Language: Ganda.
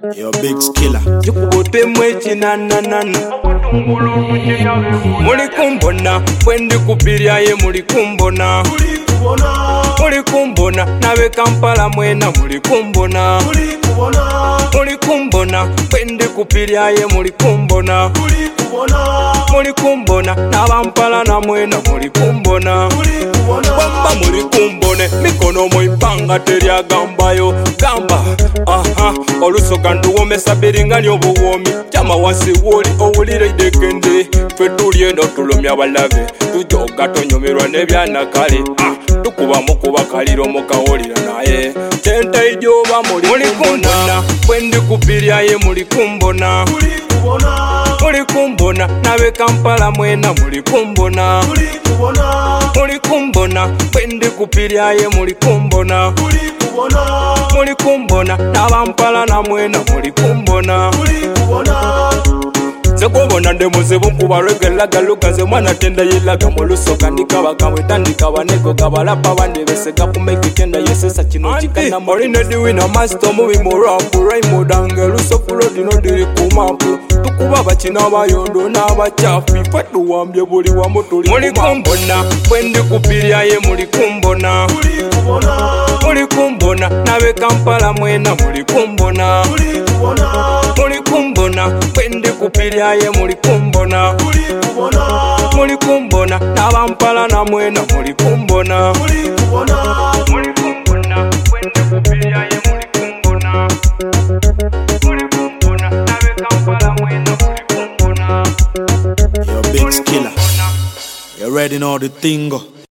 Yo, big skiller. Chikubote mwechi nananana. Muli kumbona, wendi kupiria ye muli kumbona. Muli kumbona, nawe Kampala mwena muli kumbona. Muli kumbona, wendi kupiria ye muli kumbona. Muli kumbona, nabampala na mwena muli kumbona. Wamba muli kumbone, mikono muipanga teria gambayo. Gamba, olusoka nduwomesa biringani obuwomi. Chama wasi woli owulire idekende. Fetulye no tulomya balave. Tujoga tonyomerwa nebyana kale. Tukuba mukuba kaliro mukawolira naye. Chente ijoba muli kumbona. Wendi kupiria ye muli kumbona. Muli kumbona, nawe Kampala mwena muli kumbona. Muli kumbona, wendi kupiria ye muli kumbona. Muli kumbona, nabampala na mwena muli kumbona. Zekubona ndemuzibu nkuba regelaga luka ze mwana tenda yelaga mulusoka ndikaba kamwe tandikaba neko kabalapa bande beseka kumeke tenda yesesa kino chikana morine diwina master mubi morapu Raymond Angelo sofulo dino diri kumapu tukuba bachina bayondo n'abachafi fatu wambye buli wa mutuli muli kumbona wendi kupiria ye muli kumbona. Muli kumbona, nawe Kampala mwena muli kumbona. Muli kumbona, wendi kupiria ye muli kumbona. Muli kumbona, nabampala na mwena muli kumbona. Muli kumbona, wendi kupiria ye muli kumbona. Muli kumbona, nawe Kampala mwena muli kumbona. Yo, big skiller. You already know the thing.